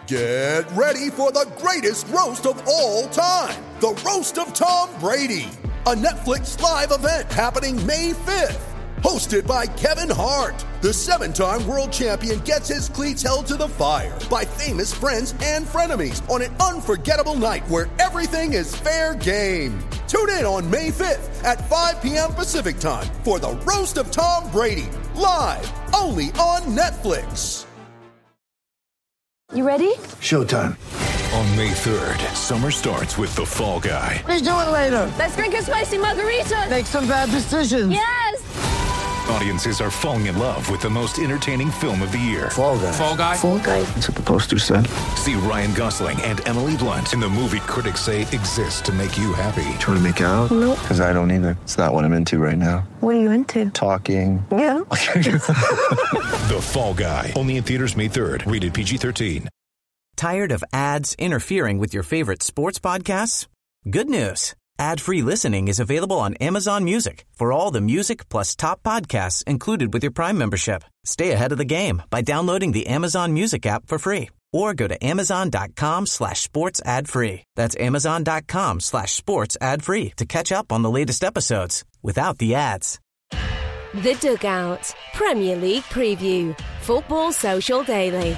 Get ready for the greatest roast of all time, the Roast of Tom Brady, a Netflix live event happening May 5th. Hosted by Kevin Hart, the 7-time world champion gets his cleats held to the fire by famous friends and frenemies on an unforgettable night where everything is fair game. Tune in on May 5th at 5 p.m. Pacific time for the Roast of Tom Brady, live only on Netflix. You ready? Showtime. On May 3rd, summer starts with The Fall Guy. Let's do it later. Let's drink a spicy margarita. Make some bad decisions. Yes! Audiences are falling in love with the most entertaining film of the year. Fall Guy. Fall Guy? Fall guy. That's what the poster said. See Ryan Gosling and Emily Blunt in the movie critics say exists to make you happy. Trying to make it out? Nope. Because I don't either. It's not what I'm into right now. What are you into? Talking. Yeah. The Fall Guy. Only in theaters May 3rd. Rated PG-13. Tired of ads interfering with your favorite sports podcasts? Good news. Ad-free listening is available on Amazon Music for all the music plus top podcasts included with your Prime membership. Stay ahead of the game by downloading the Amazon Music app for free or go to amazon.com/sports ad free. That's amazon.com/sports ad free to catch up on the latest episodes without the ads. The Dugout Premier League Preview. Football Social Daily.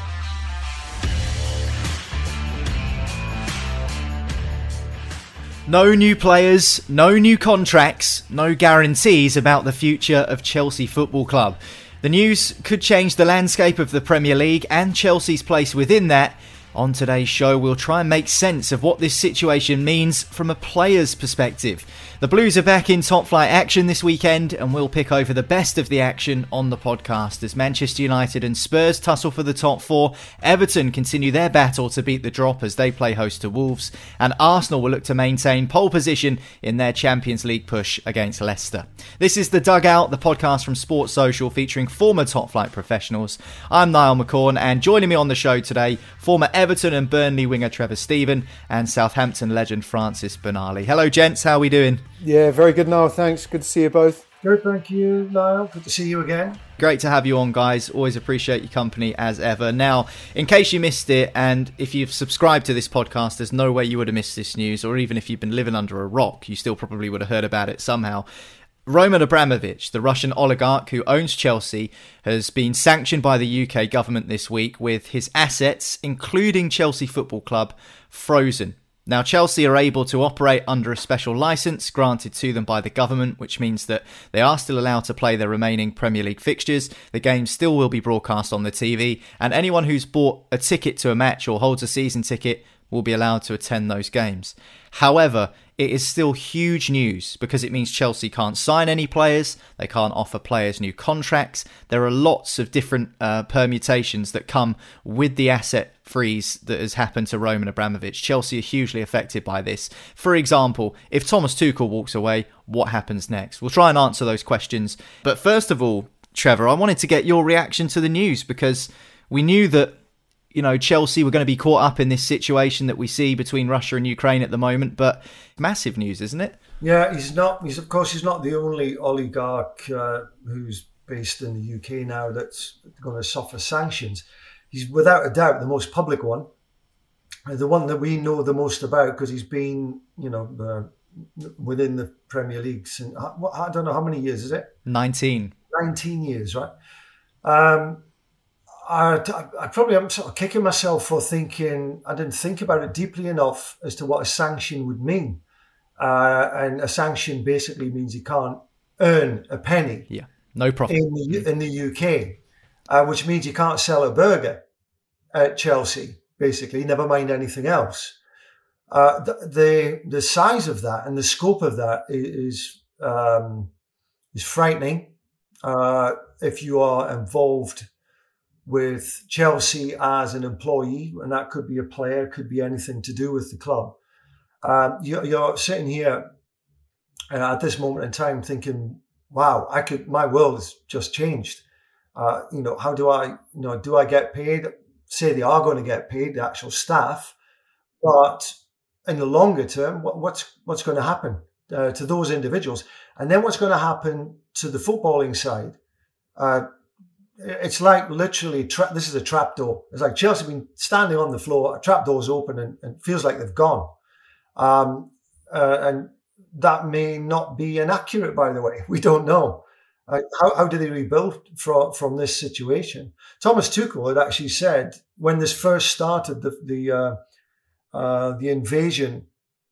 No new players, no new contracts, no guarantees about the future of Chelsea Football Club. The news could change the landscape of the Premier League and Chelsea's place within that. On today's show, we'll try and make sense of what this situation means from a player's perspective. The Blues are back in top-flight action this weekend, and we'll pick over the best of the action on the podcast as Manchester United and Spurs tussle for the top four. Everton continue their battle to beat the drop as they play host to Wolves, and Arsenal will look to maintain pole position in their Champions League push against Leicester. This is The Dugout, the podcast from Sports Social featuring former top-flight professionals. I'm Niall McCorn, and joining me on the show today, former Everton and Burnley winger Trevor Steven and Southampton legend Francis Benali. Hello gents, how are we doing? Yeah, very good, Niall. Thanks. Good to see you both. Good, thank you, Niall. Good to see you again. Great to have you on, guys. Always appreciate your company as ever. Now, in case you missed it, and if you've subscribed to this podcast, there's no way you would have missed this news, or even if you've been living under a rock, you still probably would have heard about it somehow. Roman Abramovich, the Russian oligarch who owns Chelsea, has been sanctioned by the UK government this week with his assets, including Chelsea Football Club, frozen. Now, Chelsea are able to operate under a special licence granted to them by the government, which means that they are still allowed to play their remaining Premier League fixtures. The games still will be broadcast on the TV, and anyone who's bought a ticket to a match or holds a season ticket will be allowed to attend those games. However, it is still huge news because it means Chelsea can't sign any players, they can't offer players new contracts. There are lots of different permutations that come with the asset freeze that has happened to Roman Abramovich. Chelsea are hugely affected by this. For example, if Thomas Tuchel walks away, what happens next? We'll try and answer those questions. But first of all, Trevor, I wanted to get your reaction to the news because we knew that Chelsea were going to be caught up in this situation that we see between Russia and Ukraine at the moment, but massive news, isn't it? Yeah, he's not the only oligarch who's based in the UK now that's going to suffer sanctions. He's without a doubt the most public one, the one that we know the most about because he's been, within the Premier League since, I don't know how many years is it? 19 years, right? I probably am sort of kicking myself for thinking I didn't think about it deeply enough as to what a sanction would mean. And a sanction basically means you can't earn a penny. Yeah, no profit. In the UK, which means you can't sell a burger at Chelsea, basically, never mind anything else. The size of that and the scope of that is frightening if you are involved with Chelsea as an employee, and that could be a player, could be anything to do with the club. You're sitting here at this moment in time thinking, wow, my world has just changed. How do I get paid? Say they are going to get paid, the actual staff, but in the longer term, what's going to happen to those individuals? And then what's going to happen to the footballing side? it's like literally, this is a trapdoor. It's like Chelsea been standing on the floor, a trapdoor's open and it feels like they've gone. And that may not be inaccurate, by the way. We don't know. How do they rebuild from this situation? Thomas Tuchel had actually said when this first started, the invasion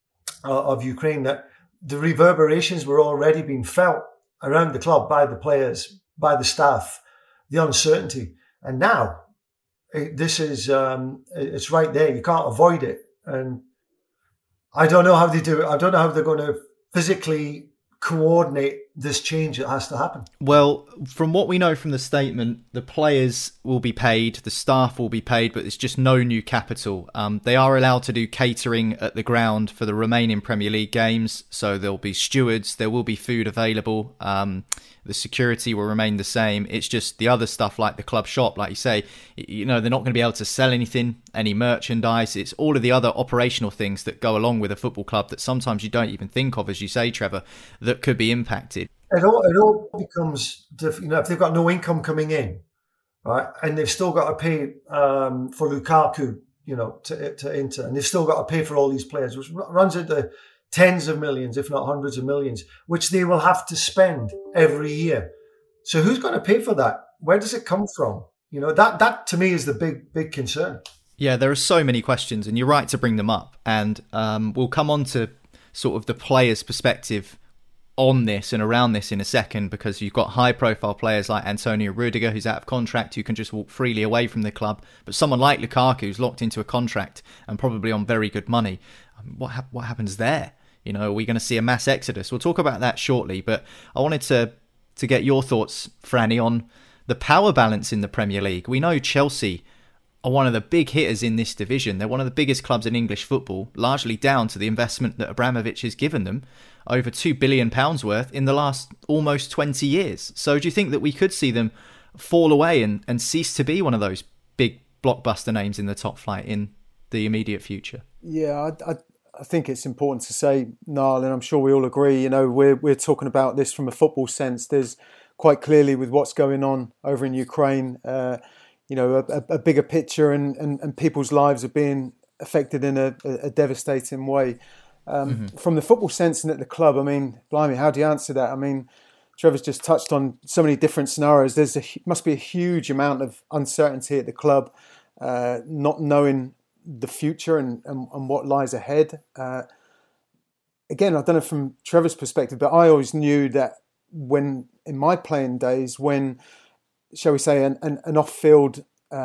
of Ukraine, that the reverberations were already being felt around the club by the players, by the staff, the uncertainty. And now this is, it's right there. You can't avoid it. And I don't know how they do it. I don't know how they're going to physically coordinate this change that has to happen. Well, from what we know from the statement, the players will be paid, the staff will be paid, but it's just no new capital. They are allowed to do catering at the ground for the remaining Premier League games, so there'll be stewards, there will be food available, the security will remain the same. It's just the other stuff like the club shop, like you say, they're not going to be able to sell anything, any merchandise. It's all of the other operational things that go along with a football club that sometimes you don't even think of, as you say, Trevor, that could be impacted. It all becomes, if they've got no income coming in, right, and they've still got to pay for Lukaku, to Inter, and they've still got to pay for all these players, which runs into tens of millions, if not hundreds of millions, which they will have to spend every year. So who's going to pay for that? Where does it come from? That to me is the big concern. Yeah, there are so many questions, and you're right to bring them up. And we'll come on to sort of the players' perspective on this and around this in a second, because you've got high-profile players like Antonio Rudiger, who's out of contract, who can just walk freely away from the club. But someone like Lukaku, who's locked into a contract and probably on very good money, what happens there? Are we going to see a mass exodus? We'll talk about that shortly, but I wanted to get your thoughts, Franny, on the power balance in the Premier League. We know Chelsea are one of the big hitters in this division. They're one of the biggest clubs in English football, largely down to the investment that Abramovich has given them, over £2 billion worth in the last almost 20 years. So do you think that we could see them fall away and cease to be one of those big blockbuster names in the top flight in the immediate future? Yeah, I think it's important to say, Niall, and I'm sure we all agree, we're talking about this from a football sense. There's quite clearly, with what's going on over in Ukraine, a bigger picture and people's lives are being affected in a devastating way. From the football sense and at the club, blimey, how do you answer that? Trevor's just touched on so many different scenarios. Must be a huge amount of uncertainty at the club, not knowing the future and what lies ahead. Again, I don't know from Trevor's perspective, but I always knew that when, in my playing days, when, shall we say, an off-field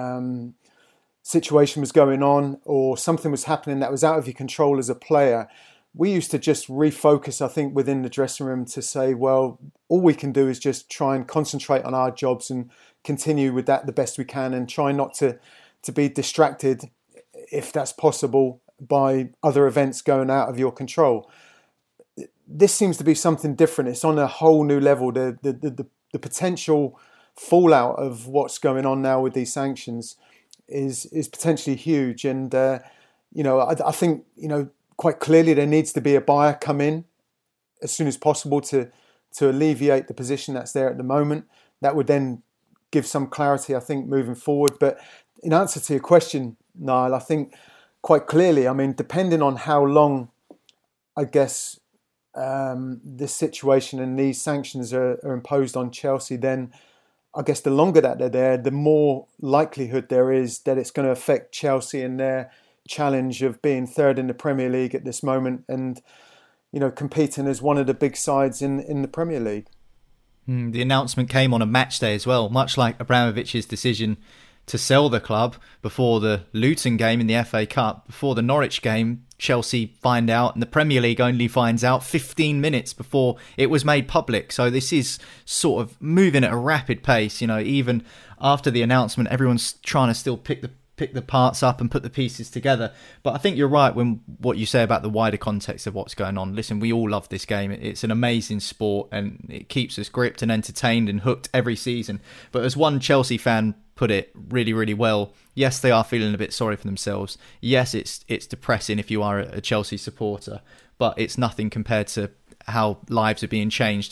situation was going on or something was happening that was out of your control as a player, we used to just refocus, I think, within the dressing room to say, well, all we can do is just try and concentrate on our jobs and continue with that the best we can and try not to be distracted, if that's possible, by other events going out of your control. This seems to be something different. It's on a whole new level. The potential fallout of what's going on now with these sanctions is potentially huge. And, I think, quite clearly there needs to be a buyer come in as soon as possible to alleviate the position that's there at the moment. That would then give some clarity, I think, moving forward. But in answer to your question, Niall, I think quite clearly, depending on how long, I guess, this situation and these sanctions are imposed on Chelsea, then I guess the longer that they're there, the more likelihood there is that it's going to affect Chelsea and their challenge of being third in the Premier League at this moment and, competing as one of the big sides in the Premier League. The announcement came on a match day as well, much like Abramovich's decision to sell the club before the Luton game in the FA Cup. Before the Norwich game, Chelsea find out, and the Premier League only finds out 15 minutes before it was made public. So this is sort of moving at a rapid pace. Even after the announcement, everyone's trying to still pick the parts up and put the pieces together. But I think you're right when what you say about the wider context of what's going on. Listen, we all love this game. It's an amazing sport and it keeps us gripped and entertained and hooked every season. But as one Chelsea fan put it really, really well, yes, they are feeling a bit sorry for themselves. Yes, it's depressing if you are a Chelsea supporter, but it's nothing compared to how lives are being changed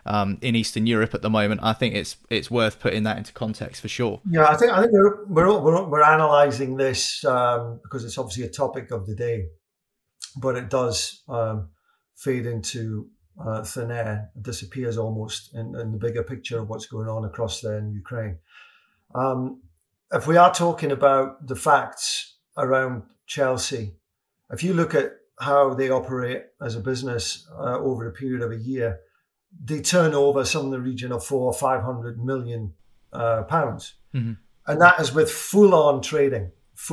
in Eastern Europe at the moment. I think it's worth putting that into context for sure. Yeah, I think we're analysing this because it's obviously a topic of the day, but it does fade into thin air. It disappears almost in the bigger picture of what's going on across there in Ukraine. If we are talking about the facts around Chelsea, if you look at how they operate as a business over a period of a year, they turn over some in the region of 400 or 500 million pounds. Mm-hmm. And that is with full-on trading.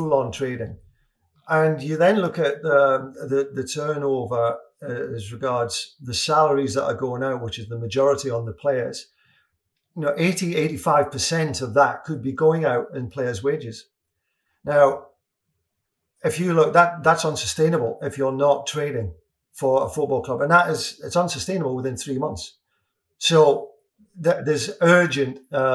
And you then look at the turnover as regards the salaries that are going out, which is the majority on the players. 80, 85% of that could be going out in players' wages. Now, if you look, that's unsustainable if you're not trading for a football club. And it's unsustainable within 3 months. So there's urgent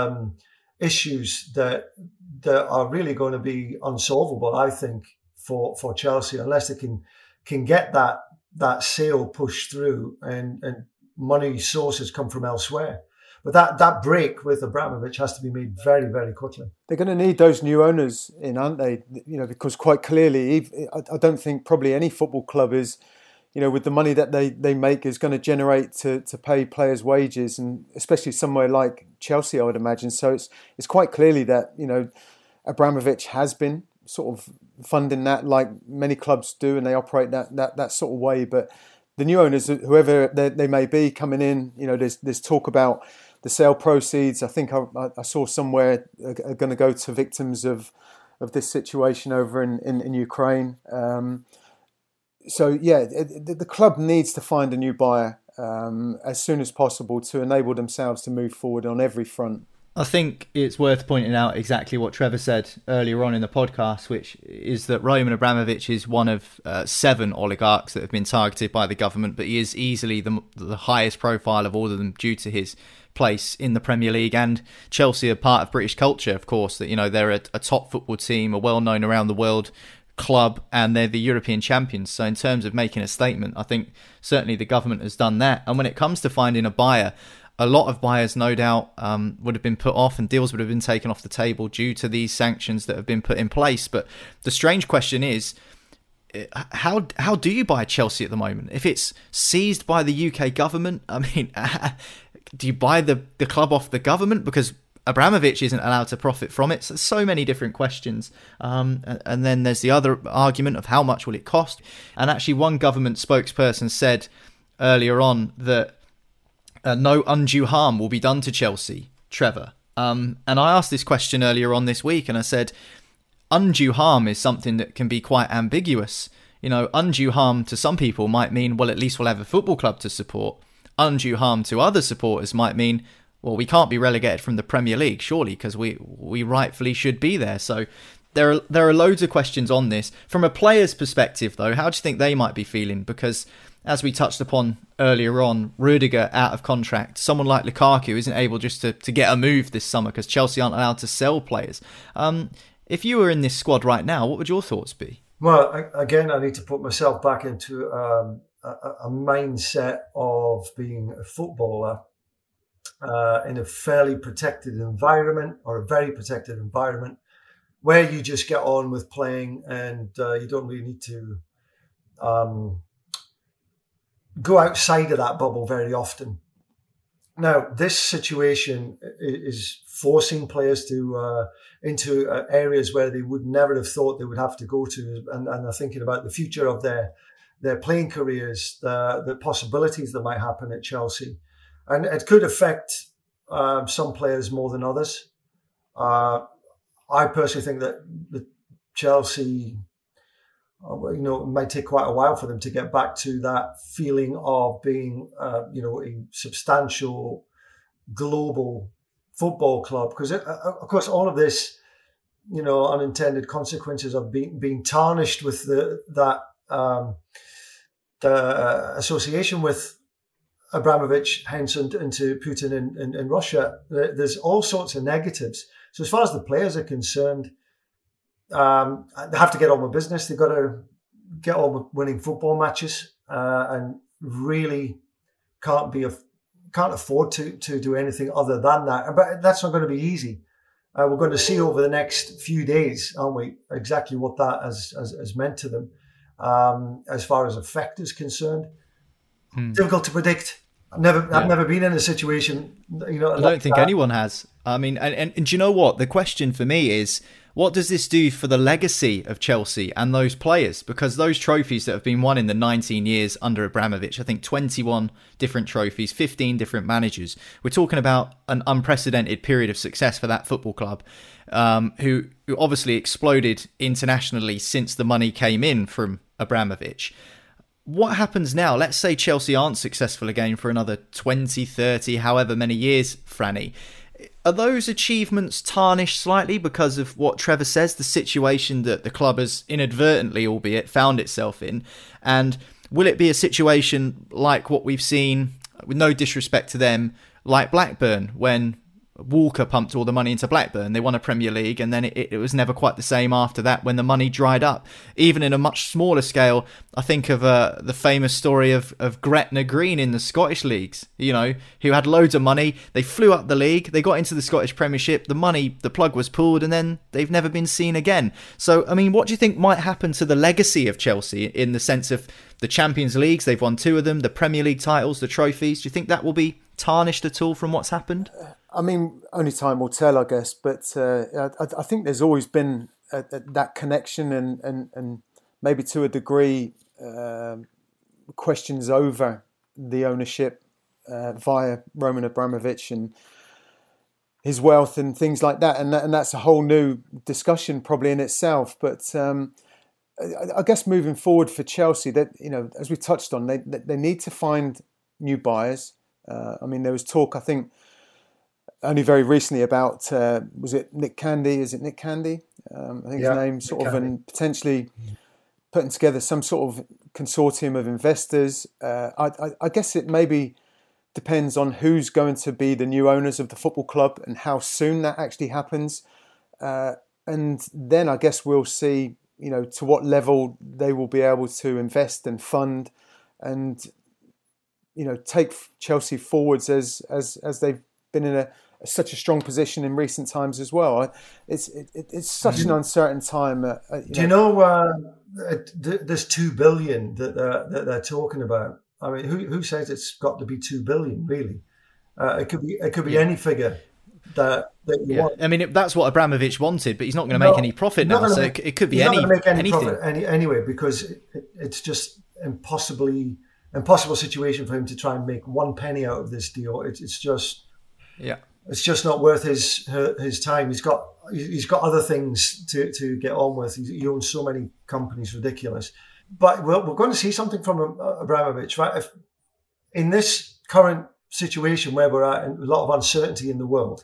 issues that are really going to be unsolvable, I think, for Chelsea, unless they can get that sale pushed through and money sources come from elsewhere. But that break with Abramovich has to be made very, very quickly. They're going to need those new owners in, aren't they? Because quite clearly, I don't think probably any football club is, with the money that they make, is going to generate to pay players' wages, and especially somewhere like Chelsea, I would imagine. So it's quite clearly that, Abramovich has been sort of funding that, like many clubs do, and they operate that sort of way. But the new owners, whoever they may be coming in, there's talk about the sale proceeds. I think I saw somewhere are going to go to victims of this situation over in Ukraine. So yeah, the club needs to find a new buyer as soon as possible to enable themselves to move forward on every front. I think it's worth pointing out exactly what Trevor said earlier on in the podcast, which is that Roman Abramovich is one of 7 oligarchs that have been targeted by the government, but he is easily the highest profile of all of them due to his place in the Premier League. And Chelsea are part of British culture, of course, that they're a top football team, a well-known around the world club, and they're the European champions. So in terms of making a statement, I think certainly the government has done that. And when it comes to finding a buyer, a lot of buyers, no doubt, would have been put off and deals would have been taken off the table due to these sanctions that have been put in place. But the strange question is, how do you buy Chelsea at the moment? If it's seized by the UK government, I mean, do you buy the club off the government? Because Abramovich isn't allowed to profit from it. So many different questions. And then there's the other argument of how much will it cost? And actually one government spokesperson said earlier on that no undue harm will be done to Chelsea, Trevor. And I asked this question earlier on this week, and I said, undue harm is something that can be quite ambiguous. Undue harm to some people might mean, well, at least we'll have a football club to support. Undue harm to other supporters might mean, well, we can't be relegated from the Premier League, surely, because we rightfully should be there. So there are loads of questions on this. From a player's perspective, though, how do you think they might be feeling? Because as we touched upon earlier on, Rudiger out of contract. Someone like Lukaku isn't able just to get a move this summer because Chelsea aren't allowed to sell players. If you were in this squad right now, what would your thoughts be? Well, again, I need to put myself back into a mindset of being a footballer in a fairly protected environment, or a very protected environment, where you just get on with playing and you don't really need to go outside of that bubble very often. Now, this situation is forcing players to into areas where they would never have thought they would have to go to, and are thinking about the future of their playing careers, the possibilities that might happen at Chelsea. And it could affect some players more than others. I personally think that the Chelsea, it might take quite a while for them to get back to that feeling of being, a substantial global football club. Because, of course, all of this, unintended consequences of being tarnished with the association with Abramovich, hence into Putin in Russia. There's all sorts of negatives. So as far as the players are concerned, they have to get on with business. They've got to get on with winning football matches, and really can't can't afford to do anything other than that. But that's not going to be easy. We're going to see over the next few days, aren't we, exactly what that has meant to them as far as effect is concerned. Difficult to predict. I've never been in a situation, I don't think anyone has. I mean, and do you know what? The question for me is, what does this do for the legacy of Chelsea and those players? Because those trophies that have been won in the 19 years under Abramovich, I think 21 different trophies, 15 different managers. We're talking about an unprecedented period of success for that football club, who obviously exploded internationally since the money came in from Abramovich. What happens now? Let's say Chelsea aren't successful again for another 20, 30, however many years, Franny. Are those achievements tarnished slightly because of what Trevor says, the situation that the club has inadvertently, albeit, found itself in? And will it be a situation like what we've seen, with no disrespect to them, like Blackburn, when Walker pumped all the money into Blackburn? They won a Premier League, and then it was never quite the same after that when the money dried up. Even in a much smaller scale, I think of the famous story of Gretna Green in the Scottish leagues, who had loads of money. They flew up the league, they got into the Scottish Premiership, the plug was pulled, and then they've never been seen again. So, I mean, what do you think might happen to the legacy of Chelsea in the sense of the Champions Leagues? They've won 2 of them, the Premier League titles, the trophies. Do you think that will be tarnished at all from what's happened? I mean, only time will tell, I guess. But I think there's always been that connection and maybe to a degree questions over the ownership via Roman Abramovich and his wealth and things like that. And that's a whole new discussion probably in itself. But I guess moving forward for Chelsea, that as we touched on, they need to find new buyers. I mean, there was talk, I think, only very recently about, was it Nick Candy? Is it Nick Candy? I think his name, sort of, and potentially putting together some sort of consortium of investors. I guess it maybe depends on who's going to be the new owners of the football club and how soon that actually happens. And then I guess we'll see, to what level they will be able to invest and fund and, take Chelsea forwards as they've been in such a strong position in recent times as well. It's such an uncertain time. Do you know this 2 billion that they're talking about? I mean, who says it's got to be 2 billion? Really, it could be any figure that you want. I mean, that's what Abramovich wanted, but he's not going to make any profit now. So it could be anything. Profit anyway, because it's just impossible situation for him to try and make 1 penny out of this deal. It's just not worth his time. He's got other things to get on with. He owns so many companies, ridiculous. But we're going to see something from Abramovich, right? If, in this current situation where we're at, and a lot of uncertainty in the world,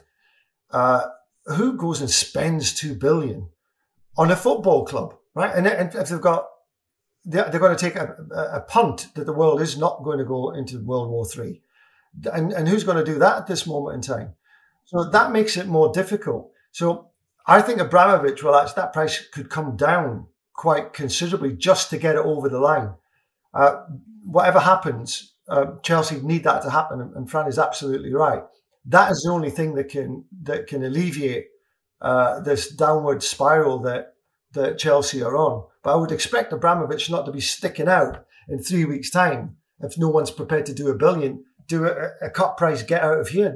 who goes and spends 2 billion on a football club, right? And if they're going to take a punt that the world is not going to go into World War III, and who's going to do that at this moment in time? So that makes it more difficult. So I think Abramovich, that price could come down quite considerably just to get it over the line. Whatever happens, Chelsea need that to happen, and Fran is absolutely right. That is the only thing that can alleviate this downward spiral that Chelsea are on. But I would expect Abramovich not to be sticking out in 3 weeks' time if no one's prepared to do $1 billion. Do a cut price, get out of here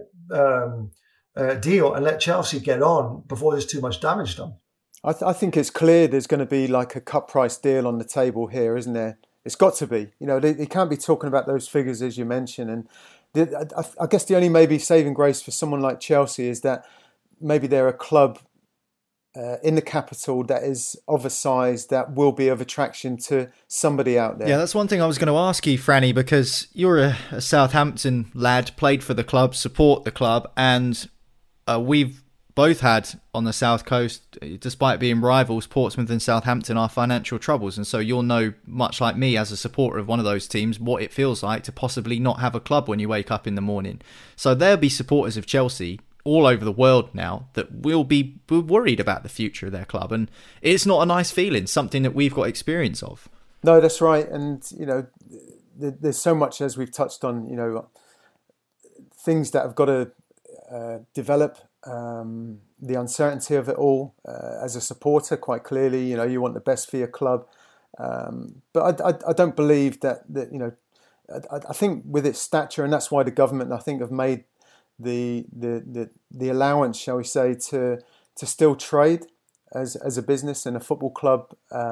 deal, and let Chelsea get on before there's too much damage done. I think it's clear there's going to be like a cut price deal on the table here, isn't there? It's got to be. They can't be talking about those figures as you mentioned. And I guess the only maybe saving grace for someone like Chelsea is that maybe they're a club in the capital that is of a size that will be of attraction to somebody out there. Yeah, that's one thing I was going to ask you, Franny, because you're a Southampton lad, played for the club, support the club, and we've both had on the South Coast, despite being rivals, Portsmouth and Southampton, our financial troubles. And so you'll know, much like me as a supporter of one of those teams, what it feels like to possibly not have a club when you wake up in the morning. So there'll be supporters of Chelsea all over the world now that will be worried about the future of their club. And it's not a nice feeling, something that we've got experience of. No, that's right. And, there's so much, as we've touched on, things that have got to develop. The uncertainty of it all. As a supporter, quite clearly, you want the best for your club. But I don't believe that I think with its stature, and that's why the government, I think, have made the allowance, shall we say, to still trade as a business and a football club.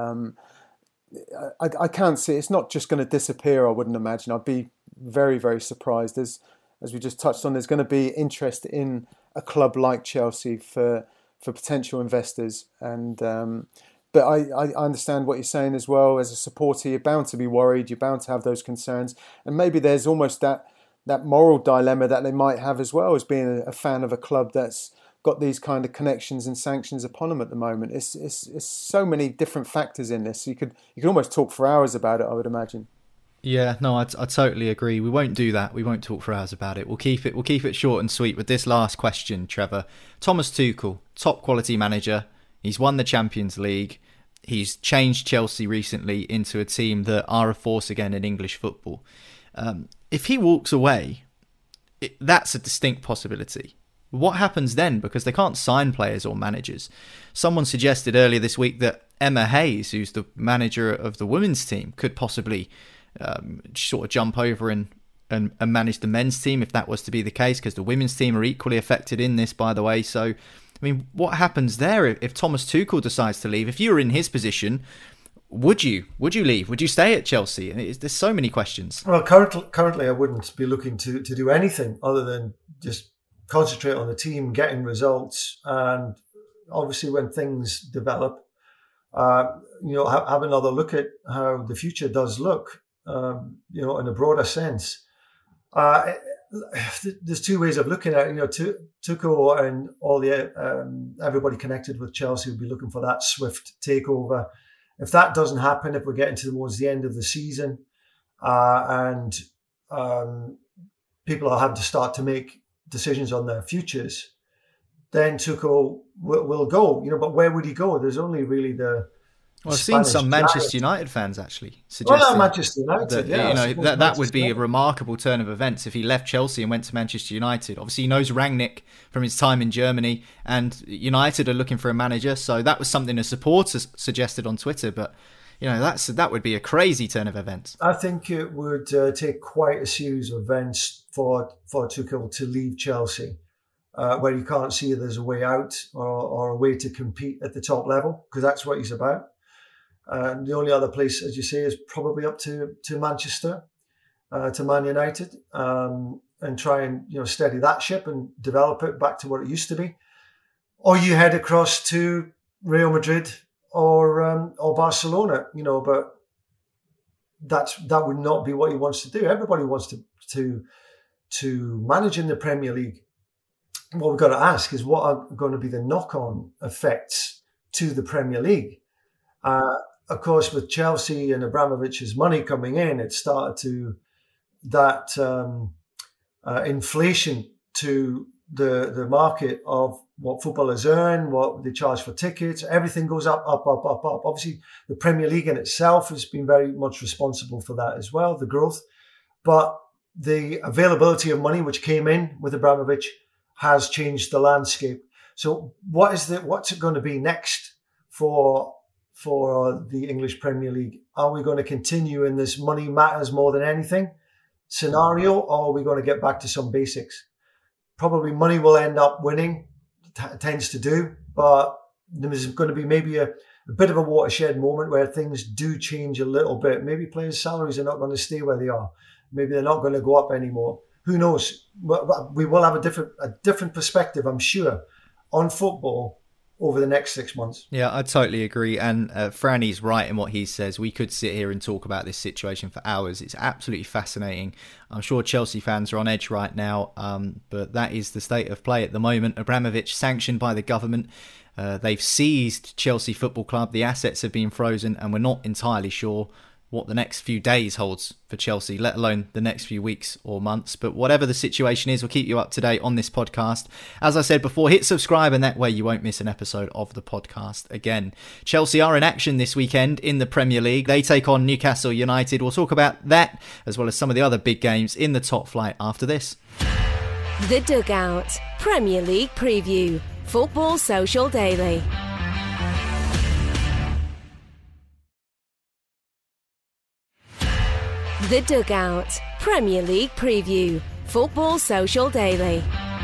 I can't see it's not just going to disappear. I wouldn't imagine. I'd be very, very surprised. As we just touched on, there's going to be interest in a club like Chelsea for potential investors. And but I understand what you're saying as well. As a supporter, you're bound to be worried. You're bound to have those concerns, and maybe there's almost that moral dilemma that they might have as well as being a fan of a club that's got these kind of connections and sanctions upon them at the moment. It's so many different factors in this. You could almost talk for hours about it, I would imagine. Yeah, no, I totally agree. We won't do that. We won't talk for hours about it. We'll keep it short and sweet with this last question, Trevor. Thomas Tuchel, top quality manager. He's won the Champions League. He's changed Chelsea recently into a team that are a force again in English football. If he walks away, that's a distinct possibility. What happens then? Because they can't sign players or managers. Someone suggested earlier this week that Emma Hayes, who's the manager of the women's team, could possibly sort of jump over and manage the men's team if that was to be the case, because the women's team are equally affected in this, by the way. So, I mean, what happens there if Thomas Tuchel decides to leave? If you were in his position, would you leave? Would you stay at Chelsea? There's so many questions. Well, currently I wouldn't be looking to do anything other than just concentrate on the team, getting results, and obviously when things develop, have another look at how the future does look. In a broader sense. There's two ways of looking at it. Tuchel and all the everybody connected with Chelsea will be looking for that swift takeover. If that doesn't happen, if we're getting towards the end of the season, and people are having to start to make decisions on their futures, then Tuchel will go. But where would he go? There's only really the I've seen some Manchester United fans actually suggesting Manchester United, that would be a remarkable turn of events if he left Chelsea and went to Manchester United. Obviously, he knows Rangnick from his time in Germany, and United are looking for a manager. So that was something a supporter suggested on Twitter. But that would be a crazy turn of events. I think it would take quite a series of events for Tuchel to leave Chelsea, where you can't see there's a way out or a way to compete at the top level, because that's what he's about. The only other place, as you say, is probably up to Manchester, to Man United, and try and steady that ship and develop it back to what it used to be. Or you head across to Real Madrid or Barcelona, but that would not be what he wants to do. Everybody wants to manage in the Premier League. What we've got to ask is what are going to be the knock-on effects to the Premier League. Of course, with Chelsea and Abramovich's money coming in, it started to that inflation to the market of what footballers earn, what they charge for tickets. Everything goes up. Obviously, the Premier League in itself has been very much responsible for that as well, the growth. But the availability of money which came in with Abramovich has changed the landscape. So what's it going to be next for the English Premier League? Are we going to continue in this money matters more than anything scenario, or are we going to get back to some basics? Probably money will end up winning, tends to do, but there's going to be maybe a bit of a watershed moment where things do change a little bit. Maybe players' salaries are not going to stay where they are. Maybe they're not going to go up anymore. Who knows? We will have a different perspective, I'm sure, on football over the next 6 months. Yeah, I totally agree. And Franny's right in what he says. We could sit here and talk about this situation for hours. It's absolutely fascinating. I'm sure Chelsea fans are on edge right now, but that is the state of play at the moment. Abramovich, sanctioned by the government. They've seized Chelsea Football Club. The assets have been frozen, and we're not entirely sure what the next few days holds for Chelsea, let alone the next few weeks or months. But whatever the situation is, we'll keep you up to date on this podcast. As I said before, hit subscribe, and that way you won't miss an episode of the podcast again. Chelsea are in action this weekend in the Premier League. They take on Newcastle United. We'll talk about that, as well as some of the other big games in the top flight after this. The Dugout Premier League Preview. Football Social Daily. The Dugout Premier League Preview. Football Social Daily.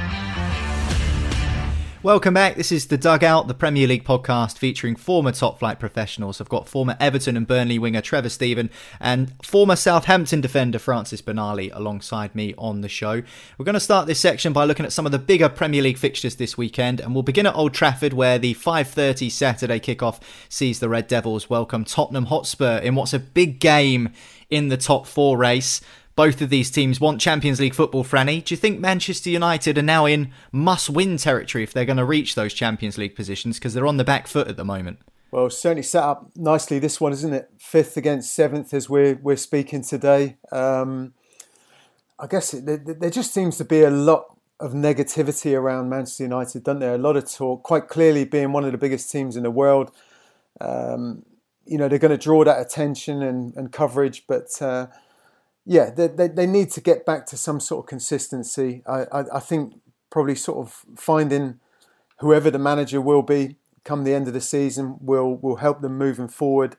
Welcome back. This is The Dugout, the Premier League podcast featuring former top-flight professionals. I've got former Everton and Burnley winger Trevor Steven and former Southampton defender Francis Benali alongside me on the show. We're going to start this section by looking at some of the bigger Premier League fixtures this weekend, and we'll begin at Old Trafford, where the 5:30 Saturday kickoff sees the Red Devils welcome Tottenham Hotspur in what's a big game in the top four race. Both of these teams want Champions League football, Franny. Do you think Manchester United are now in must-win territory if they're going to reach those Champions League positions, because they're on the back foot at the moment? Well, certainly set up nicely this one, isn't it? 5th against 7th as we're speaking today. I guess there just seems to be a lot of negativity around Manchester United, doesn't there? A lot of talk, quite clearly being one of the biggest teams in the world. They're going to draw that attention and coverage, but... they need to get back to some sort of consistency. I think probably sort of finding whoever the manager will be come the end of the season will help them moving forward.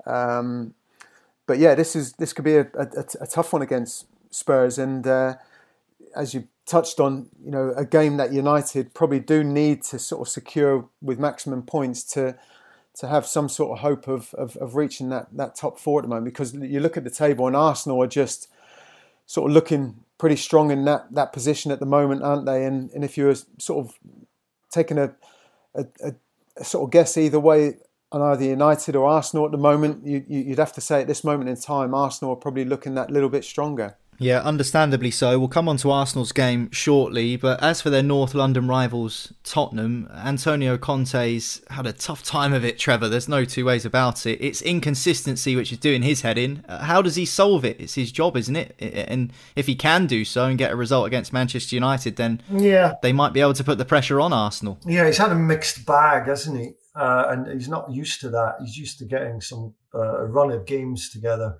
This could be a tough one against Spurs, and as you touched on, a game that United probably do need to sort of secure with maximum points to have some sort of hope of reaching that top four at the moment, because you look at the table and Arsenal are just sort of looking pretty strong in that position at the moment, aren't they? And if you were sort of taking a sort of guess either way on either United or Arsenal at the moment, you'd have to say at this moment in time, Arsenal are probably looking that little bit stronger. Yeah, understandably so. We'll come on to Arsenal's game shortly, but as for their North London rivals, Tottenham, Antonio Conte's had a tough time of it, Trevor. There's no two ways about it. It's inconsistency which is doing his head in. How does he solve it? It's his job, isn't it? And if he can do so and get a result against Manchester United, then they might be able to put the pressure on Arsenal. Yeah, he's had a mixed bag, hasn't he? And he's not used to that. He's used to getting some a run of games together,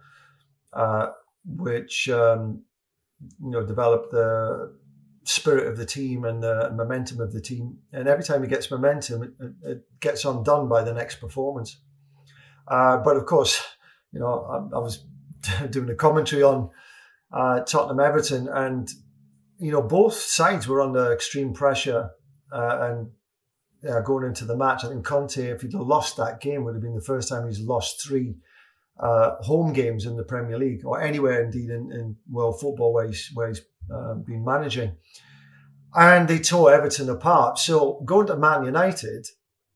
which develop the spirit of the team and the momentum of the team. And every time he gets momentum, it gets undone by the next performance. But of course, I was doing a commentary on Tottenham Everton, and both sides were under extreme pressure and going into the match. I think Conte, if he'd have lost that game, would have been the first time he's lost 3 home games in the Premier League, or anywhere indeed in world football where he's been managing. And they tore Everton apart. So going to Man United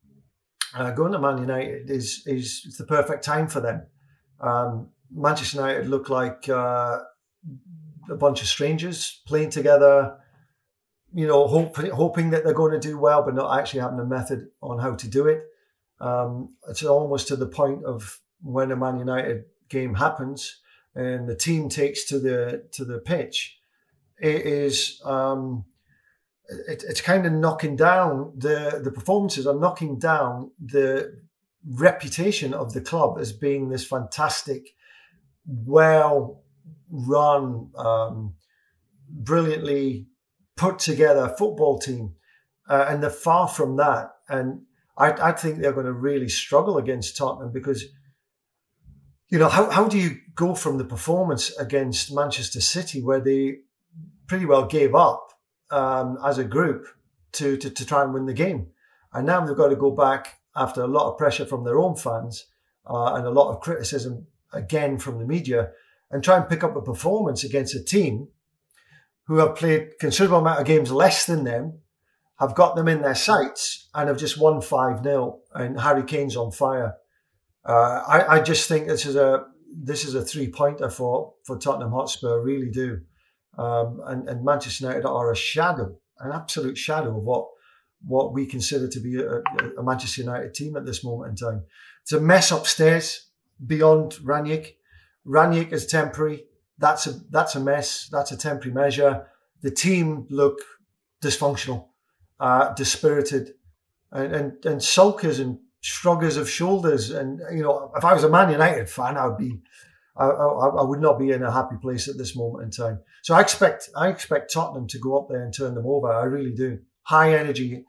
is the perfect time for them. Manchester United look like a bunch of strangers playing together, hoping that they're going to do well, but not actually having a method on how to do it. It's almost to the point of when a Man United game happens and the team takes to the pitch, it's kind of knocking down the performances are knocking down the reputation of the club as being this fantastic, well run, brilliantly put together football team, and they're far from that. And I think they're going to really struggle against Tottenham, because how do you go from the performance against Manchester City, where they pretty well gave up as a group to try and win the game, and now they've got to go back after a lot of pressure from their own fans and a lot of criticism again from the media, and try and pick up a performance against a team who have played considerable amount of games less than them, have got them in their sights, and have just won 5-0, and Harry Kane's on fire. I just think this is a 3-pointer for Tottenham Hotspur, really do. And Manchester United are an absolute shadow of what we consider to be a Manchester United team at this moment in time. It's a mess upstairs beyond Rangnick. Rangnick is temporary. That's a mess. That's a temporary measure. The team look dysfunctional, dispirited, and sulkers and shruggers of shoulders. And if I was a Man United fan, I would not be in a happy place at this moment in time. So I expect Tottenham to go up there and turn them over. I really do. High energy,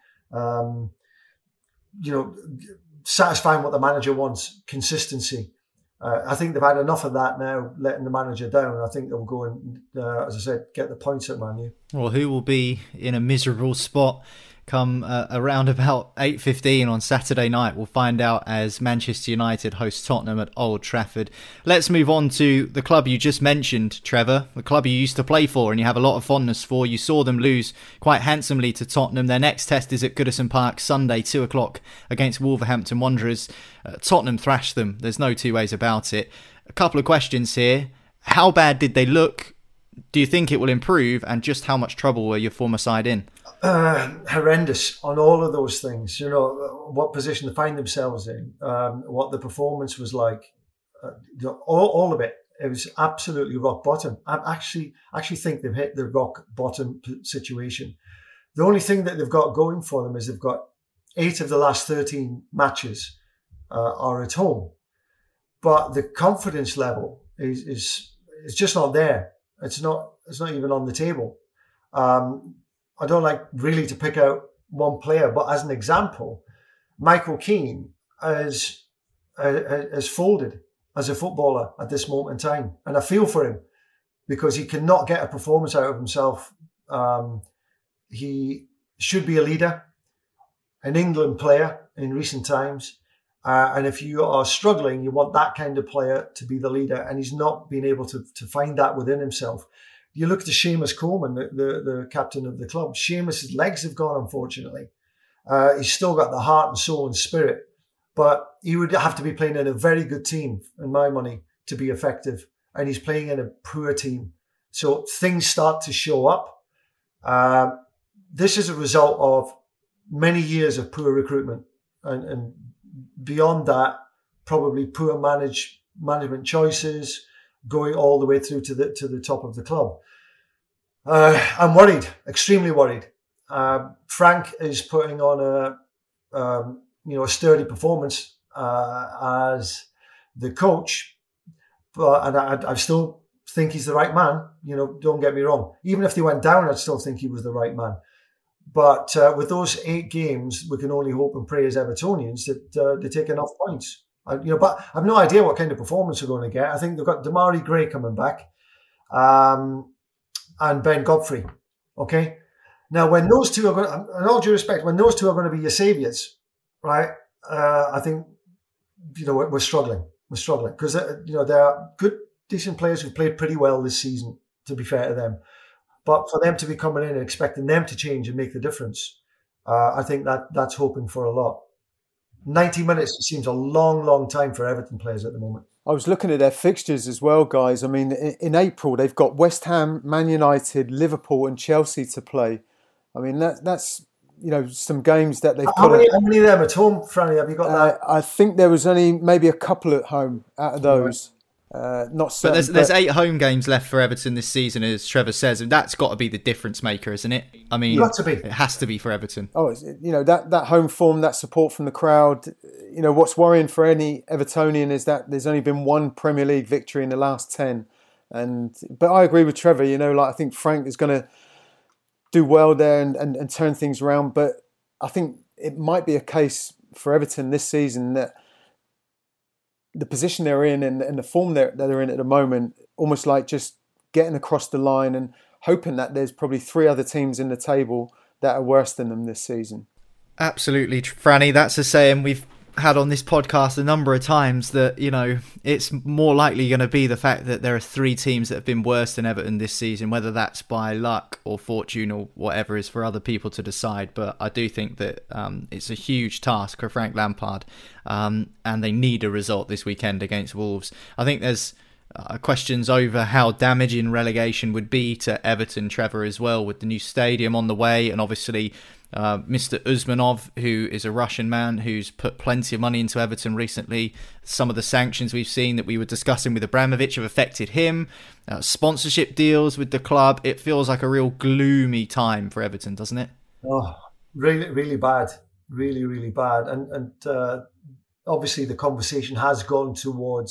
satisfying what the manager wants, consistency. I think they've had enough of that now, letting the manager down. I think they'll go and, as I said, get the points at Man U. Well, who will be in a miserable spot come around about 8:15 on Saturday night? We'll find out as Manchester United host Tottenham at Old Trafford. Let's move on to the club you just mentioned, Trevor, the club you used to play for and you have a lot of fondness for. You saw them lose quite handsomely to Tottenham. Their next test is at Goodison Park Sunday, 2 o'clock against Wolverhampton Wanderers. Tottenham thrashed them. There's no two ways about it. A couple of questions here. How bad did they look? Do you think it will improve? And just how much trouble were your former side in? Horrendous on all of those things. What position they find themselves in, what the performance was like, all of it. It was absolutely rock bottom. I actually think they've hit the rock bottom situation. The only thing that they've got going for them is they've got 8 of the last 13 matches are at home, but the confidence level is just not there. It's not even on the table. I don't like really to pick out one player, but as an example, Michael Keane has folded as a footballer at this moment in time. And I feel for him because he cannot get a performance out of himself. He should be a leader, an England player in recent times. And if you are struggling, you want that kind of player to be the leader. And he's not been able to find that within himself. You look to Seamus Coleman, the captain of the club. Seamus' legs have gone, unfortunately. He's still got the heart and soul and spirit, but he would have to be playing in a very good team, in my money, to be effective. And he's playing in a poor team. So things start to show up. This is a result of many years of poor recruitment. And beyond that, probably poor management choices, going all the way through to the top of the club. I'm worried, extremely worried. Frank is putting on a sturdy performance as the coach, and I still think he's the right man. Don't get me wrong. Even if they went down, I'd still think he was the right man. But with those 8 games, we can only hope and pray as Evertonians that they take enough points. But I've no idea what kind of performance they're going to get. I think they've got Damari Gray coming back, and Ben Godfrey. Okay, now when those two are going, in all due respect, when those two are going to be your saviours, right? I think we're struggling. We're struggling because there are good, decent players who've played pretty well this season. To be fair to them, but for them to be coming in and expecting them to change and make the difference, I think that's hoping for a lot. 90 minutes seems a long, long time for Everton players at the moment. I was looking at their fixtures as well, guys. I mean, in April, they've got West Ham, Man United, Liverpool and Chelsea to play. I mean, that's some games that they've How many of them at home, Franny? Have you got that? I think there was only maybe a couple at home out of those. Not certain, but there's 8 home games left for Everton this season, as Trevor says, and that's got to be the difference maker, isn't it? I mean, got to be. It has to be for Everton. Oh, that home form, that support from the crowd. What's worrying for any Evertonian is that there's only been 1 Premier League victory in the last 10. But I agree with Trevor. I think Frank is going to do well there and turn things around. But I think it might be a case for Everton this season that the position they're in and the form that they're in at the moment, almost like just getting across the line and hoping that there's probably 3 other teams in the table that are worse than them this season. Absolutely, Franny. That's a saying we've had on this podcast a number of times, that it's more likely going to be the fact that there are 3 teams that have been worse than Everton this season, whether that's by luck or fortune or whatever is for other people to decide. But I do think that it's a huge task for Frank Lampard, and they need a result this weekend against Wolves. I think there's questions over how damaging relegation would be to Everton, Trevor, as well, with the new stadium on the way, and obviously Mr. Usmanov, who is a Russian man who's put plenty of money into Everton recently. Some of the sanctions we've seen that we were discussing with Abramovich have affected him. Sponsorship deals with the club. It feels like a real gloomy time for Everton, doesn't it? Oh, really, really bad. Really, really bad. And obviously the conversation has gone towards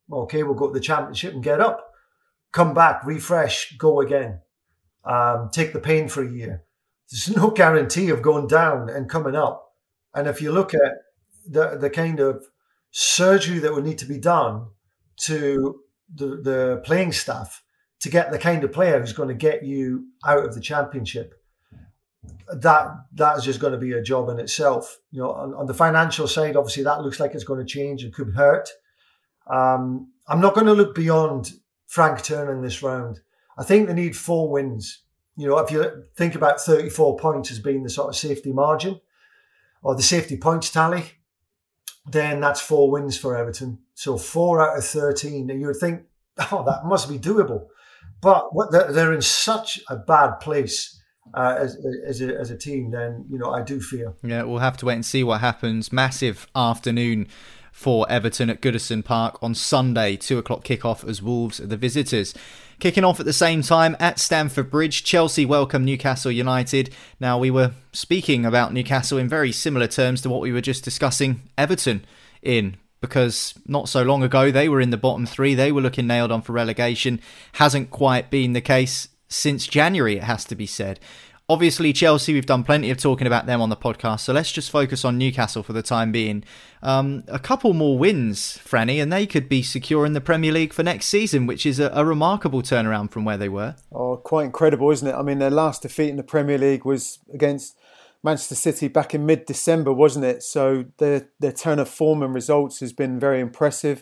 Okay, we'll go to the Championship and get up. Come back, refresh, go again. Take the pain for a year. There's no guarantee of going down and coming up. And if you look at the kind of surgery that would need to be done to the playing staff to get the kind of player who's going to get you out of the Championship, that is just going to be a job in itself. On the financial side, obviously that looks like it's going to change and could hurt. I'm not going to look beyond Frank turning this round. I think they need 4 wins. If you think about 34 points as being the sort of safety margin or the safety points tally, then that's 4 wins for Everton. So 4 out of 13. And you would think, that must be doable. But they're in such a bad place as a team, then, I do fear. Yeah, we'll have to wait and see what happens. Massive afternoon for Everton at Goodison Park on Sunday, 2:00 kickoff as Wolves are the visitors. Kicking off at the same time at Stamford Bridge, Chelsea welcome Newcastle United. Now, we were speaking about Newcastle in very similar terms to what we were just discussing Everton in, because not so long ago they were in the bottom 3. They were looking nailed on for relegation. Hasn't quite been the case since January, it has to be said. Obviously, Chelsea, we've done plenty of talking about them on the podcast, so let's just focus on Newcastle for the time being. A couple more wins, Franny, and they could be secure in the Premier League for next season, which is a remarkable turnaround from where they were. Oh, quite incredible, isn't it? I mean, their last defeat in the Premier League was against Manchester City back in mid-December, wasn't it? So their turn of form and results has been very impressive.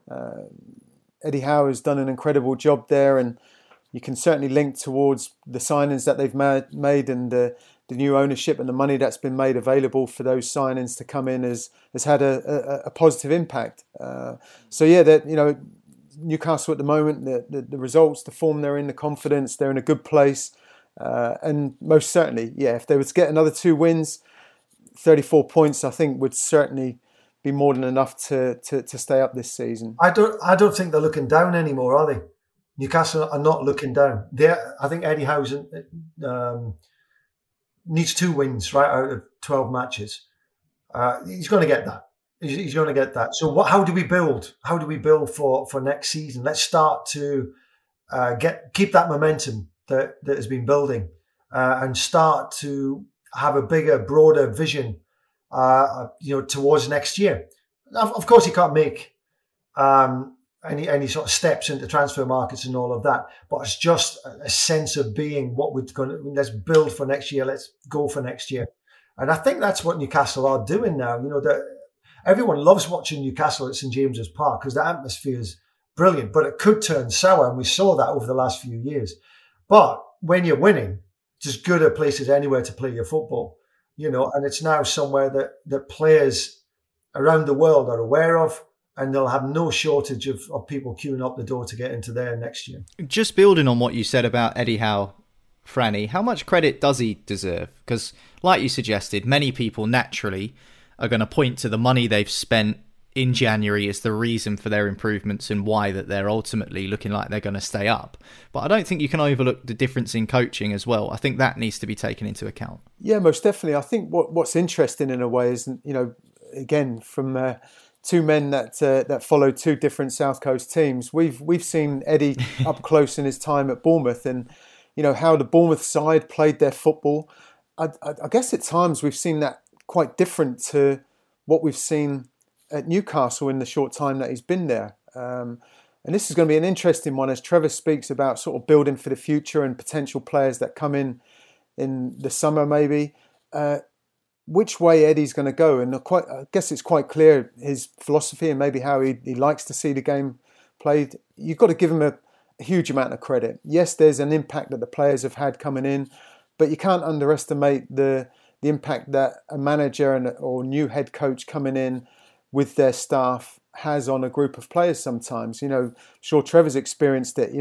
Eddie Howe has done an incredible job there, and you can certainly link towards the signings that they've made and the new ownership and the money that's been made available for those signings to come in has had a positive impact. Newcastle at the moment, the results, the form they're in, the confidence, they're in a good place. And most certainly, if they were to get another 2 wins, 34 points, I think would certainly be more than enough to stay up this season. I don't think they're looking down anymore, are they? Newcastle are not looking down. I think Eddie Howe needs 2 wins right out of 12 matches. He's going to get that. He's going to get that. So how do we build? How do we build for next season? Let's start to keep that momentum that has been building and start to have a bigger, broader vision towards next year. Of course, he can't make any sort of steps into transfer markets and all of that, but it's just a sense of being what we're going to, let's build for next year, let's go for next year. And I think that's what Newcastle are doing now. Everyone loves watching Newcastle at St James's Park because the atmosphere is brilliant, but it could turn sour, and we saw that over the last few years. But when you're winning, it's as good a place as anywhere to play your football, and it's now somewhere that players around the world are aware of, and they'll have no shortage of people queuing up the door to get into there next year. Just building on what you said about Eddie Howe, Franny, how much credit does he deserve? Because like you suggested, many people naturally are going to point to the money they've spent in January as the reason for their improvements and why that they're ultimately looking like they're going to stay up. But I don't think you can overlook the difference in coaching as well. I think that needs to be taken into account. Yeah, most definitely. I think what's interesting in a way is, again, from 2 men that follow 2 different South Coast teams, we've seen Eddie up close in his time at Bournemouth, and how the Bournemouth side played their football. I guess at times we've seen that quite different to what we've seen at Newcastle in the short time that he's been there. And this is going to be an interesting one as Trevor speaks about sort of building for the future and potential players that come in the summer maybe. Which way Eddie's going to go, and I guess it's quite clear his philosophy and maybe how he likes to see the game played. You've got to give him a huge amount of credit. Yes, there's an impact that the players have had coming in, but you can't underestimate the impact that a manager or new head coach coming in with their staff has on a group of players sometimes. Sure, Trevor's experienced it.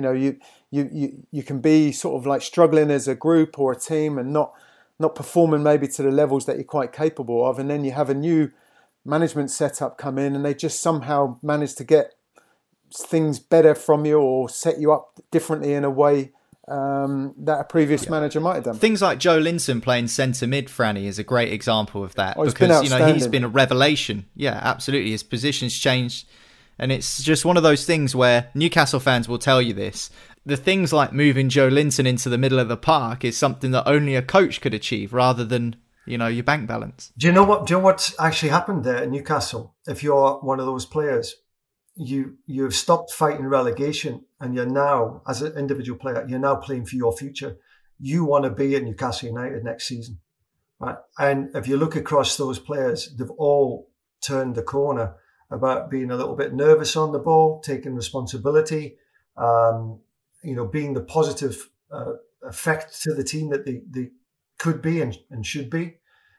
You can be sort of like struggling as a group or a team and not performing maybe to the levels that you're quite capable of, and then you have a new management setup come in and they just somehow manage to get things better from you or set you up differently in a way that a previous manager might have done. Things like Joe Linton playing centre mid, Franny, is a great example of that, because he's been a revelation. Yeah, absolutely. His position's changed And it's just one of those things where Newcastle fans will tell you this. The things like moving Joe Linton into the middle of the park is something that only a coach could achieve rather than, your bank balance. Do you know what's actually happened there in Newcastle? If you're one of those players, you've stopped fighting relegation, and you're now, as an individual player, you're now playing for your future. You want to be at Newcastle United next season, right? And if you look across those players, they've all turned the corner about being a little bit nervous on the ball, taking responsibility, being the positive effect to the team that they could be and should be.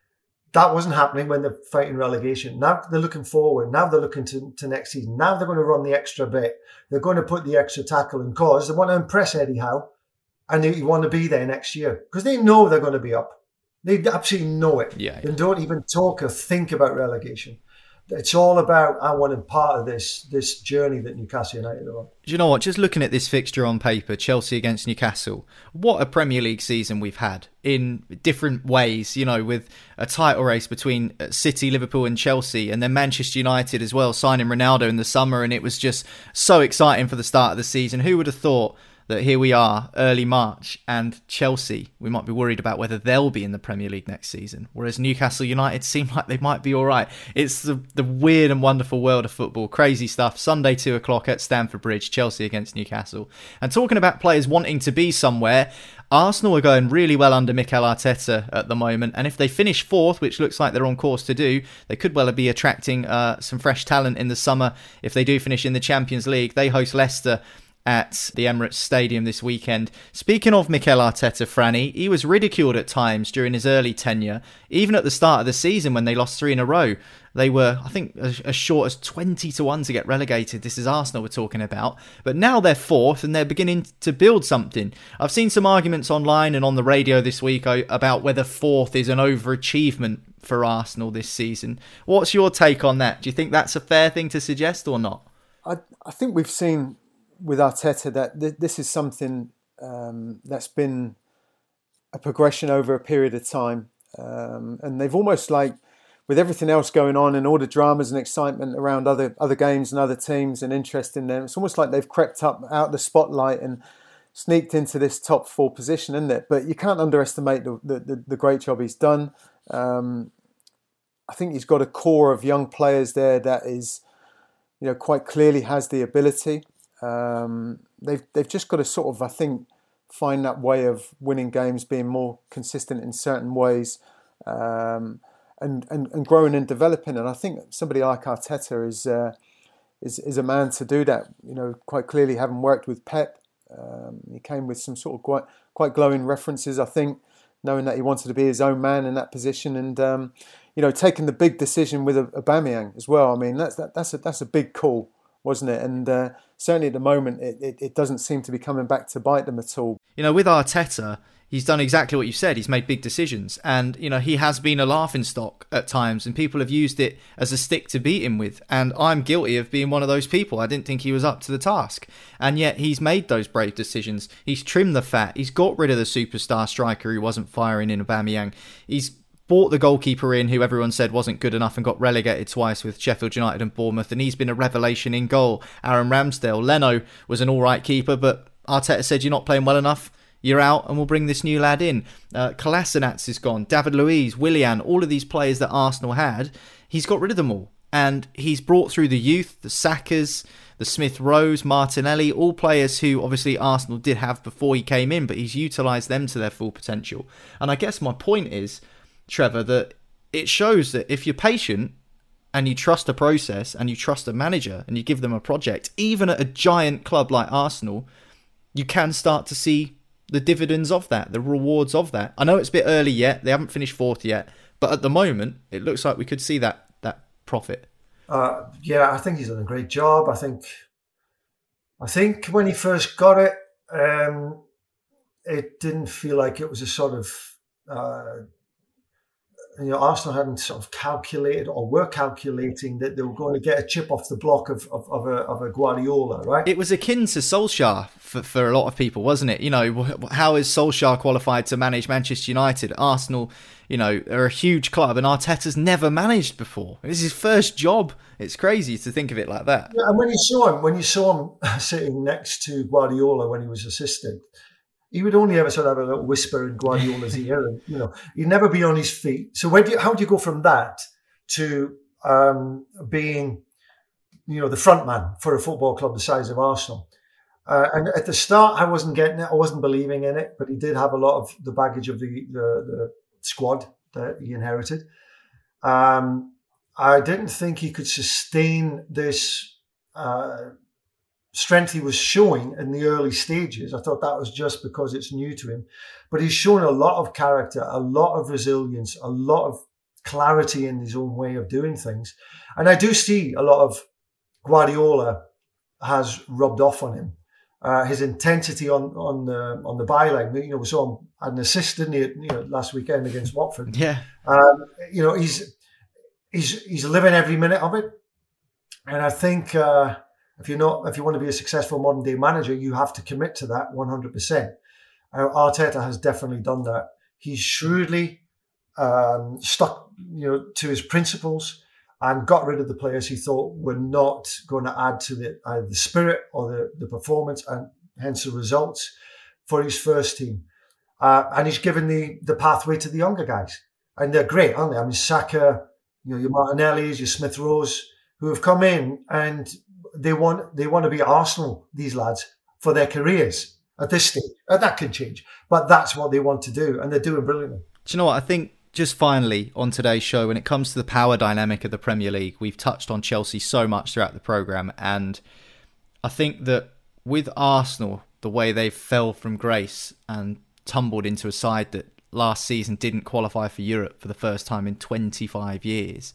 That wasn't happening when they're fighting relegation. Now they're looking forward. Now they're looking to next season. Now they're going to run the extra bit. They're going to put the extra tackle in cause they want to impress Eddie Howe, and they want to be there next year because they know they're going to be up. They absolutely know it. Yeah. They don't even talk or think about relegation. It's all about, I want to be part of this journey that Newcastle United are on. Do you know what? Just looking at this fixture on paper, Chelsea against Newcastle, what a Premier League season we've had in different ways, with a title race between City, Liverpool and Chelsea, and then Manchester United as well, signing Ronaldo in the summer, and it was just so exciting for the start of the season. Who would have thought that here we are, early March, and Chelsea, we might be worried about whether they'll be in the Premier League next season, whereas Newcastle United seem like they might be all right. It's the weird and wonderful world of football. Crazy stuff. Sunday, 2:00 at Stamford Bridge, Chelsea against Newcastle. And talking about players wanting to be somewhere, Arsenal are going really well under Mikel Arteta at the moment, and if they finish fourth, which looks like they're on course to do, they could well be attracting some fresh talent in the summer. If they do finish in the Champions League, they host Leicester at the Emirates Stadium this weekend. Speaking of Mikel Arteta, Franny, he was ridiculed at times during his early tenure. Even at the start of the season when they lost 3 in a row, they were, I think, as short as 20-1 to get relegated. This is Arsenal we're talking about. But now they're fourth and they're beginning to build something. I've seen some arguments online and on the radio this week about whether fourth is an overachievement for Arsenal this season. What's your take on that? Do you think that's a fair thing to suggest or not? I think we've seen with Arteta that this is something that's been a progression over a period of time. And they've almost like, with everything else going on and all the dramas and excitement around other games and other teams and interest in them, it's almost like they've crept up out of the spotlight and sneaked into this top 4 position, isn't it? But you can't underestimate the great job he's done. I think he's got a core of young players there that is, quite clearly has the ability. They've just got to sort of, I think, find that way of winning games, being more consistent in certain ways, and growing and developing. And I think somebody like Arteta is a man to do that. Quite clearly, having worked with Pep, he came with some sort of quite glowing references. I think, knowing that he wanted to be his own man in that position, and taking the big decision with Aubameyang as well. I mean, that's a big call, wasn't it? And certainly at the moment, it doesn't seem to be coming back to bite them at all. With Arteta, he's done exactly what you said. He's made big decisions. And, he has been a laughingstock at times, and people have used it as a stick to beat him with. And I'm guilty of being one of those people. I didn't think he was up to the task. And yet he's made those brave decisions. He's trimmed the fat. He's got rid of the superstar striker who wasn't firing in Aubameyang. He's brought the goalkeeper in who everyone said wasn't good enough and got relegated twice with Sheffield United and Bournemouth, and he's been a revelation in goal. Aaron Ramsdale. Leno was an alright keeper, but Arteta said, you're not playing well enough, you're out, and we'll bring this new lad in. Kolasinac is gone, David Luiz, Willian, all of these players that Arsenal had, he's got rid of them all. And he's brought through the youth, the Sakas, the Smith Rowes, Martinelli, all players who obviously Arsenal did have before he came in, but he's utilised them to their full potential. And I guess my point is, Trevor, that it shows that if you're patient and you trust a process and you trust a manager and you give them a project, even at a giant club like Arsenal, you can start to see the dividends of that, the rewards of that. I know it's a bit early yet, they haven't finished fourth yet, but at the moment, it looks like we could see that profit. I think he's done a great job. I think when he first got it, it didn't feel like it was a sort of Arsenal hadn't sort of calculated or were calculating that they were going to get a chip off the block of a Guardiola, right? It was akin to Solskjaer for a lot of people, wasn't it? How is Solskjaer qualified to manage Manchester United? Arsenal, are a huge club, and Arteta's never managed before. This is his first job. It's crazy to think of it like that. Yeah, and when you saw him sitting next to Guardiola when he was assistant, he would only ever sort of have a little whisper in Guardiola's ear, and he'd never be on his feet. So how do you go from that to being, the front man for a football club the size of Arsenal? And at the start, I wasn't getting it. I wasn't believing in it, but he did have a lot of the baggage of the squad that he inherited. I didn't think he could sustain this strength he was showing in the early stages. I thought that was just because it's new to him. But he's shown a lot of character, a lot of resilience, a lot of clarity in his own way of doing things. And I do see a lot of Guardiola has rubbed off on him. His intensity on the byline. We saw him had an assist, didn't he, last weekend against Watford. Yeah. He's living every minute of it. And I think if you want to be a successful modern day manager, you have to commit to that 100%. Arteta has definitely done that. He's shrewdly stuck, to his principles and got rid of the players he thought were not going to add to either the spirit or the performance and hence the results for his first team. And he's given the pathway to the younger guys. And they're great, aren't they? I mean, Saka, your Martinellis, your Smith Rowes, who have come in and they want to be at Arsenal, these lads, for their careers at this stage. That can change, but that's what they want to do, and they're doing brilliantly. Do you know what? I think just finally on today's show, when it comes to the power dynamic of the Premier League, we've touched on Chelsea so much throughout the programme, and I think that with Arsenal, the way they fell from grace and tumbled into a side that last season didn't qualify for Europe for the first time in 25 years.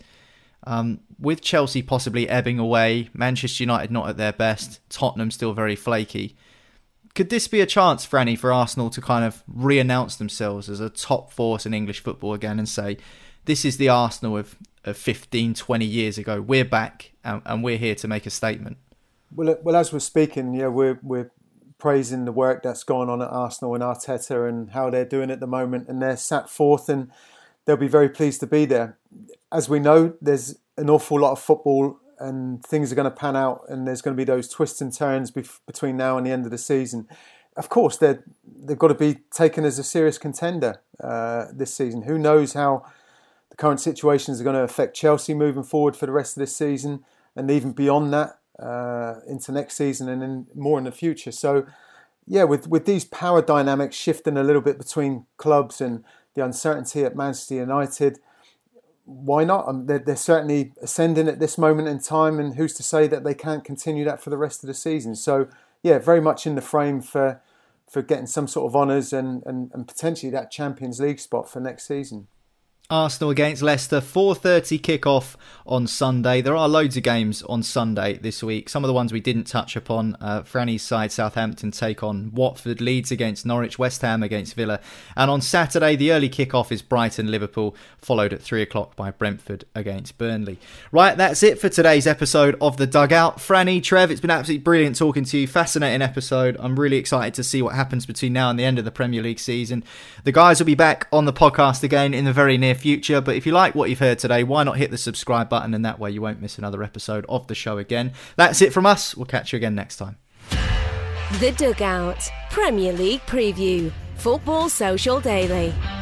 With Chelsea possibly ebbing away, Manchester United not at their best, Tottenham still very flaky. Could this be a chance, Franny, for Arsenal to kind of re-announce themselves as a top force in English football again and say, this is the Arsenal of 15, 20 years ago. We're back and we're here to make a statement? Well, as we're speaking, we're praising the work that's going on at Arsenal and Arteta and how they're doing at the moment, and they're sat fourth and they'll be very pleased to be there. As we know, there's an awful lot of football and things are going to pan out and there's going to be those twists and turns between now and the end of the season. Of course, they've got to be taken as a serious contender this season. Who knows how the current situations are going to affect Chelsea moving forward for the rest of this season and even beyond that into next season and then more in the future. So, yeah, with these power dynamics shifting a little bit between clubs and the uncertainty at Manchester United, why not? They're certainly ascending at this moment in time, and who's to say that they can't continue that for the rest of the season? So, yeah, very much in the frame for getting some sort of honours and potentially that Champions League spot for next season. Arsenal against Leicester, 4:30 kickoff on Sunday. There are loads of games on Sunday this week. Some of the ones we didn't touch upon. Franny's side, Southampton, take on Watford. Leeds against Norwich. West Ham against Villa. And on Saturday, the early kickoff is Brighton-Liverpool, followed at 3 o'clock by Brentford against Burnley. Right, that's it for today's episode of The Dugout. Franny, Trev, it's been absolutely brilliant talking to you. Fascinating episode. I'm really excited to see what happens between now and the end of the Premier League season. The guys will be back on the podcast again in the very near future, but if you like what you've heard today, why not hit the subscribe button, and that way you won't miss another episode of the show again. That's it from us. We'll catch you again next time. The Dugout Premier League Preview, Football Social Daily.